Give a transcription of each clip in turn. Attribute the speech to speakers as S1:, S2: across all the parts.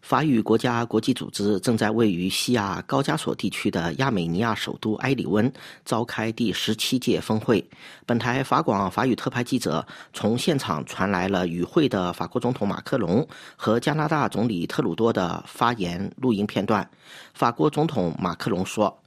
S1: 法语国家国际组织正在位于西亚高加索地区的亚美尼亚首都埃里温召开第17届峰会。本台法广法语特派记者从现场传来了与会的法国总统马克龙和加拿大总理特鲁多的发言录音片段。法国总统马克龙说，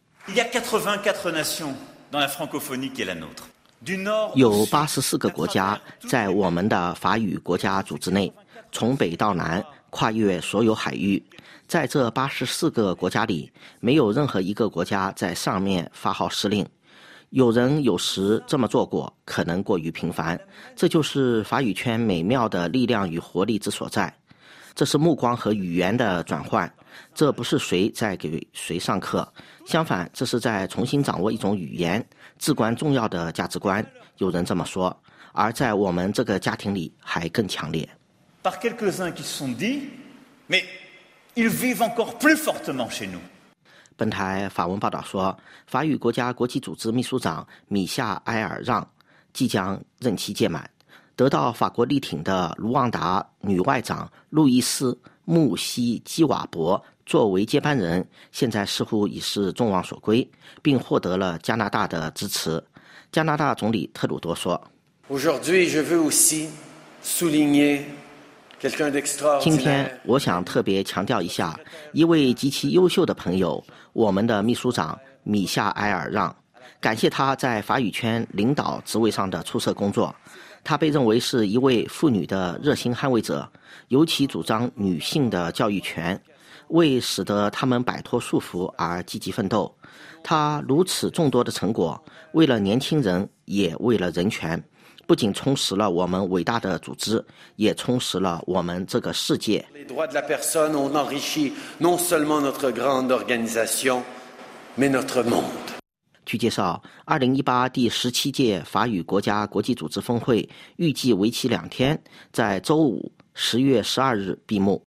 S1: 有84个国家在我们的法语国家组织内，从北到南跨越所有海域。在这84个国家里，没有任何一个国家在上面发号施令。有人有时这么做过，可能过于频繁。这就是法语圈美妙的力量与活力之所在。这是目光和语言的转换，这不是谁在给谁上课，相反，这是在重新掌握一种语言，至关重要的价值观。有人这么说，而在我们这个家庭里还更强烈。
S2: Par quelques-uns qui se sont dit, mais ils vivent encore plus fortement chez nous.
S1: 本台法文报道说，法语国家国际组织秘书长米夏埃尔让即将任期届满，得到法国力挺的卢旺达女外长路易斯·穆西基瓦博作为接班人，现在似乎已是众望所归，并获得了加拿大的支持。加拿大总理特鲁多说，
S3: Aujourd'hui, je veux aussi souligner
S1: 今天我想特别强调一下一位极其优秀的朋友，我们的秘书长米夏埃尔让，感谢他在法语圈领导职位上的出色工作。他被认为是一位妇女的热心捍卫者，尤其主张女性的教育权，为使得她们摆脱束缚而积极奋斗。他如此众多的成果，为了年轻人，也为了人权，不仅充实了我们伟大的组织，也充实了我们这个世界。
S3: Les droits de la personne ont enrichi non seulement notre grande organisation, mais notre monde.
S1: 据介绍，2018第17届法语国家国际组织峰会预计为期2天，在周五10月12日闭幕。